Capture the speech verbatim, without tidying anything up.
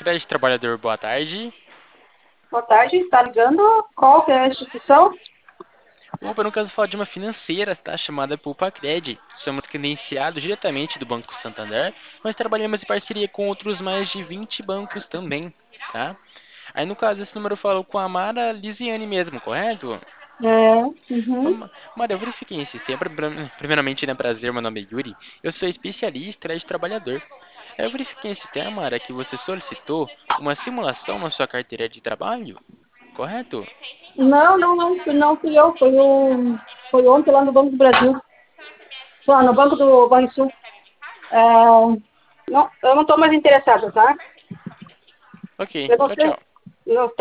Crédito Trabalhador, boa tarde. Boa tarde, está ligando? Qual que é a instituição? Opa, no caso, falar de uma financeira, tá? Chamada Poupa-Cred. Somos credenciados diretamente do Banco Santander, mas trabalhamos em parceria com outros mais de vinte bancos também, tá? Aí, no caso, esse número falou com a Mara Lisiane mesmo, correto? É, uhum. Ô, Mara, eu verifiquei em sistema. Prim- Primeiramente, né, prazer, meu nome é Yuri. Eu sou especialista em crédito trabalhador. Aí eu verifiquei em sistema, Mara, que você solicitou uma simulação na sua carteira de trabalho, correto? Não, não, não, não fui eu, foi, o, foi ontem lá no Banco do Brasil, lá no Banco do Banrisul. É, não, eu não estou mais interessada, tá? Ok, Eu não tchau, sei, tchau. não,